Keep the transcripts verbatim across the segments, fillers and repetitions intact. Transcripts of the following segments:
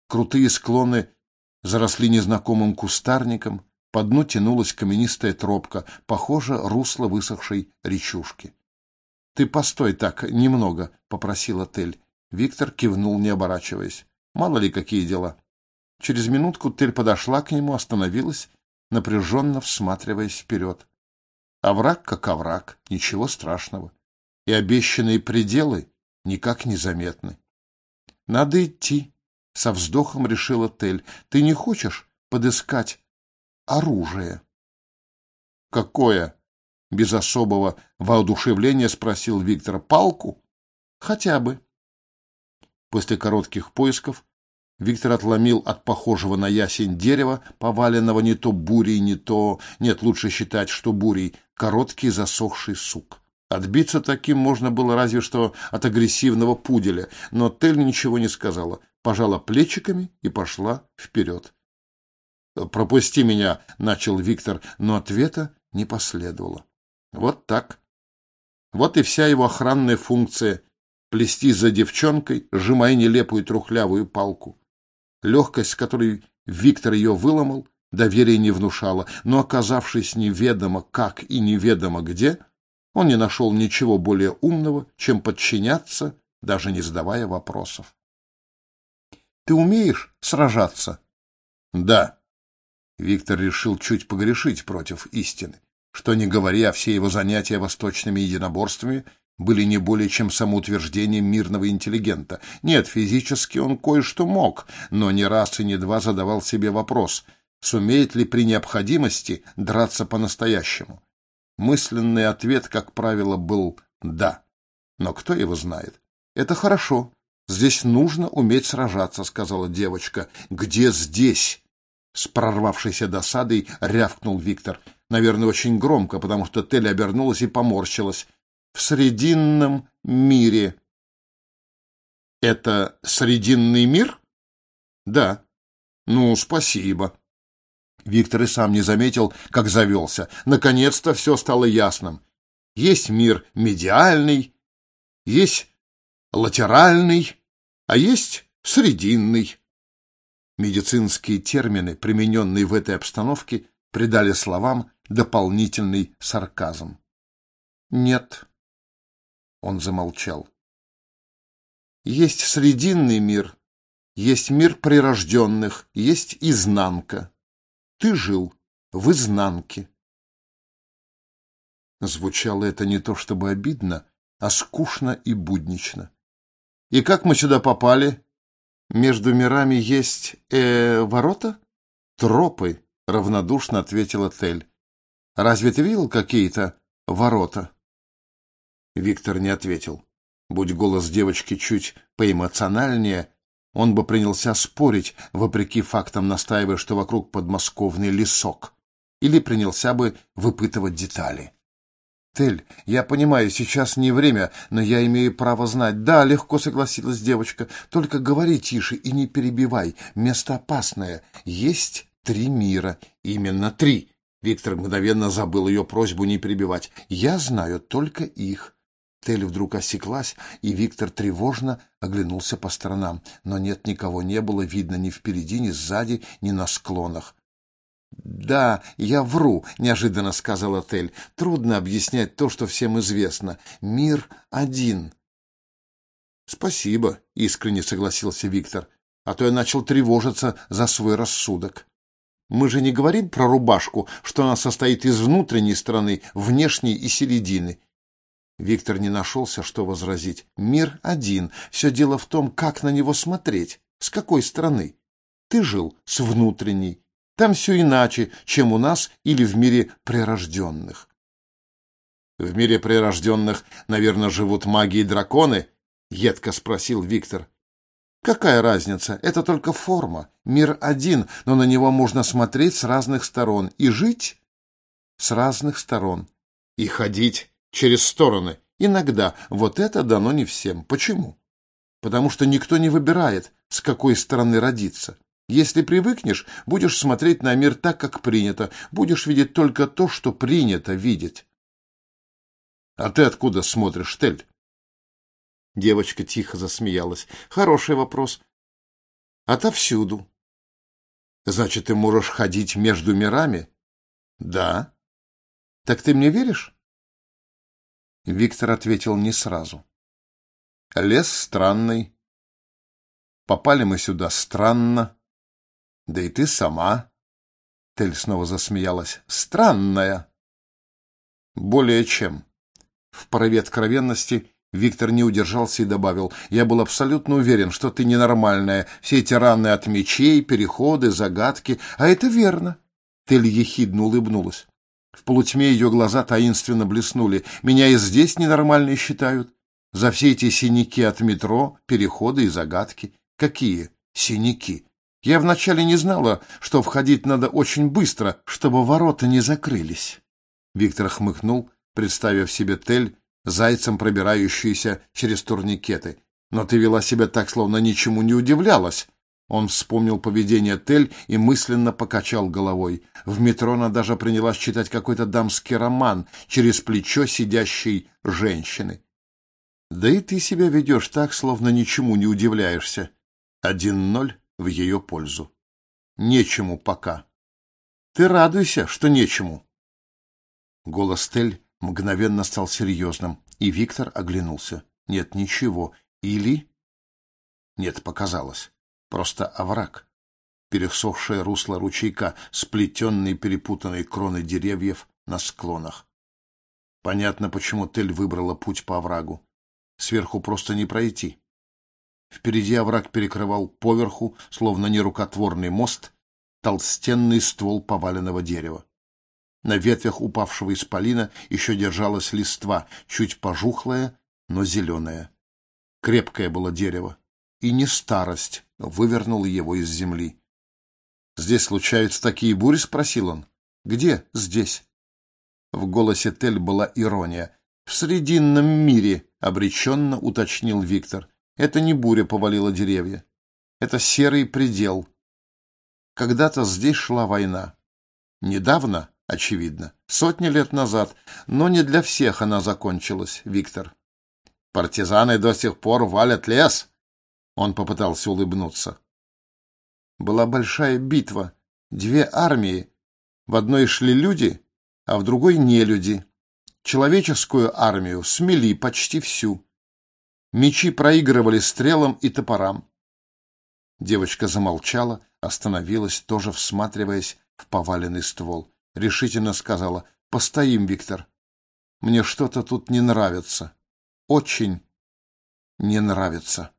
Крутые склоны заросли незнакомым кустарником, по дну тянулась каменистая тропка, похоже, русло высохшей речушки. — Ты постой так, немного, — попросила Тель. Виктор кивнул, не оборачиваясь. Мало ли какие дела. Через минутку Тель подошла к нему, остановилась, напряженно всматриваясь вперед. Овраг как овраг, ничего страшного. И обещанные пределы никак не заметны. — Надо идти, — со вздохом решила Тель. — Ты не хочешь подыскать оружие? — Какое? — без особого воодушевления спросил Виктор. — Палку? — Хотя бы. После коротких поисков Виктор отломил от похожего на ясень дерева, поваленного не то бурей, не то... Нет, лучше считать, что бурей, короткий засохший сук. Отбиться таким можно было разве что от агрессивного пуделя, но Тель ничего не сказала, пожала плечиками и пошла вперед. «Пропусти меня», — начал Виктор, но ответа не последовало. Вот так. Вот и вся его охранная функция — плести за девчонкой, сжимая нелепую трухлявую палку. Легкость, с которой Виктор ее выломал, доверия не внушала, но, оказавшись неведомо как и неведомо где, он не нашел ничего более умного, чем подчиняться, даже не задавая вопросов. — Ты умеешь сражаться? — Да. Виктор решил чуть погрешить против истины. Что ни говори, а все его занятия восточными единоборствами были не более чем самоутверждением мирного интеллигента. Нет, физически он кое-что мог, но не раз и не два задавал себе вопрос, сумеет ли при необходимости драться по-настоящему. Мысленный ответ, как правило, был «да». Но кто его знает? «Это хорошо. Здесь нужно уметь сражаться», — сказала девочка. «Где здесь?» С прорвавшейся досадой рявкнул Виктор. Наверное, очень громко, потому что Тель обернулась и поморщилась. «В Срединном мире». «Это Срединный мир?» «Да». «Ну, спасибо». Виктор и сам не заметил, как завелся. Наконец-то все стало ясным. Есть мир медиальный, есть латеральный, а есть срединный. Медицинские термины, примененные в этой обстановке, придали словам дополнительный сарказм. «Нет», — он замолчал. «Есть срединный мир, есть мир прирожденных, есть изнанка. Ты жил в изнанке». Звучало это не то чтобы обидно, а скучно и буднично. «И как мы сюда попали? Между мирами есть э, ворота?» «Тропы», — равнодушно ответила Тель. «Разве ты видел какие-то ворота?» Виктор не ответил. Будь голос девочки чуть поэмоциональнее, он бы принялся спорить, вопреки фактам настаивая, что вокруг подмосковный лесок, или принялся бы выпытывать детали. «Тель, я понимаю, сейчас не время, но я имею право знать». «Да», — легко согласилась девочка, — «только говори тише и не перебивай, место опасное. Есть три мира». «Именно три». Виктор мгновенно забыл ее просьбу не перебивать. «Я знаю только их». Тель вдруг осеклась, и Виктор тревожно оглянулся по сторонам. Но нет, никого не было видно ни впереди, ни сзади, ни на склонах. «Да, я вру», — неожиданно сказала Тель. «Трудно объяснять то, что всем известно. Мир один». «Спасибо», — искренне согласился Виктор, «а то я начал тревожиться за свой рассудок. Мы же не говорим про рубашку, что она состоит из внутренней стороны, внешней и середины». Виктор не нашелся, что возразить. «Мир один. Все дело в том, как на него смотреть, с какой стороны. Ты жил с внутренней. Там все иначе, чем у нас или в мире прирожденных». «В мире прирожденных, наверное, живут маги и драконы?» — едко спросил Виктор. «Какая разница? Это только форма. Мир один, но на него можно смотреть с разных сторон и жить с разных сторон. И ходить через стороны. Иногда. Вот это дано не всем. Почему? Потому что никто не выбирает, с какой стороны родиться. Если привыкнешь, будешь смотреть на мир так, как принято, будешь видеть только то, что принято видеть». «А ты откуда смотришь, Тель?» Девочка тихо засмеялась. «Хороший вопрос. Отовсюду. Значит, ты можешь ходить между мирами? Да. Так ты мне веришь? Виктор ответил не сразу. Лес странный. Попали мы сюда странно. Да и ты сама. Тель снова засмеялась. Странная. Более чем. В порыве откровенности Виктор не удержался и добавил: я был абсолютно уверен, что ты ненормальная. Все эти раны от мечей, переходы, загадки. А это верно. Тель ехидно улыбнулась. В полутьме ее глаза таинственно блеснули. Меня и здесь ненормальной считают. За все эти синяки от метро, переходы и загадки. Какие синяки? Я вначале не знала, что входить надо очень быстро, чтобы ворота не закрылись. Виктор хмыкнул, представив себе Тель, зайцем пробирающуюся через турникеты. Но ты вела себя так, словно ничему не удивлялась. Он вспомнил поведение Тель и мысленно покачал головой. В метро она даже принялась читать какой-то дамский роман через плечо сидящей женщины. Да и ты себя ведешь так, словно ничему не удивляешься. Один ноль в ее пользу. Нечему пока. Ты радуйся, что нечему. Голос Тель мгновенно стал серьезным, и Виктор оглянулся. Нет, ничего. Или... Нет, показалось. Просто овраг. Пересохшее русло ручейка, сплетенные перепутанные кроны деревьев на склонах. Понятно, почему Тель выбрала путь по оврагу. Сверху просто не пройти. Впереди овраг перекрывал поверху, словно нерукотворный мост, толстенный ствол поваленного дерева. На ветвях упавшего исполина еще держалась листва, чуть пожухлая, но зеленая. Крепкое было дерево, и не старость вывернула его из земли. «Здесь случаются такие бури?» — спросил он. «Где здесь?» В голосе Тель была ирония. «В Срединном мире», — обреченно уточнил Виктор. «Это не буря повалила деревья. Это серый предел. Когда-то здесь шла война. Недавно, очевидно, сотни лет назад, но не для всех она закончилась, Виктор. Партизаны до сих пор валят лес». Он попытался улыбнуться. Была большая битва. Две армии. В одной шли люди, а в другой нелюди. Человеческую армию смели почти всю. Мечи проигрывали стрелам и топорам. Девочка замолчала, остановилась, тоже всматриваясь в поваленный ствол. Решительно сказала: «Постоим, Виктор. Мне что-то тут не нравится. Очень не нравится».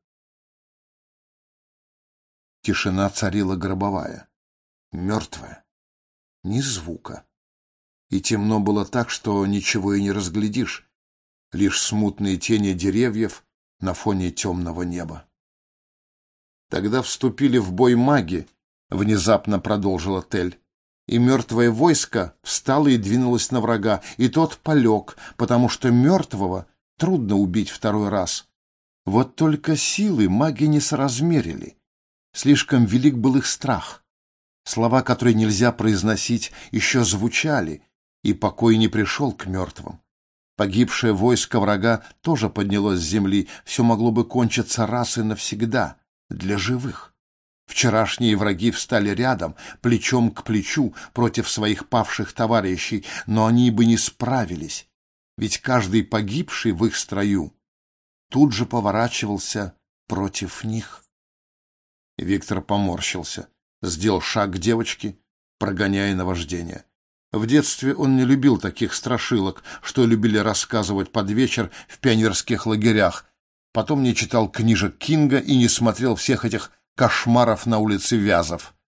Тишина царила гробовая, мертвая, ни звука. И темно было так, что ничего и не разглядишь, лишь смутные тени деревьев на фоне темного неба. Тогда вступили в бой маги, внезапно продолжила Тель, и мертвое войско встало и двинулось на врага, и тот полег, потому что мертвого трудно убить второй раз. Вот только силы маги не соразмерили. Слишком велик был их страх. Слова, которые нельзя произносить, еще звучали, и покой не пришел к мертвым. Погибшее войско врага тоже поднялось с земли, все могло бы кончиться раз и навсегда, для живых. Вчерашние враги встали рядом, плечом к плечу, против своих павших товарищей, но они бы не справились, ведь каждый погибший в их строю тут же поворачивался против них. Виктор поморщился, сделал шаг к девочке, прогоняя наваждение. В детстве он не любил таких страшилок, что любили рассказывать под вечер в пионерских лагерях. Потом не читал книжек Кинга и не смотрел всех этих кошмаров на улице Вязов.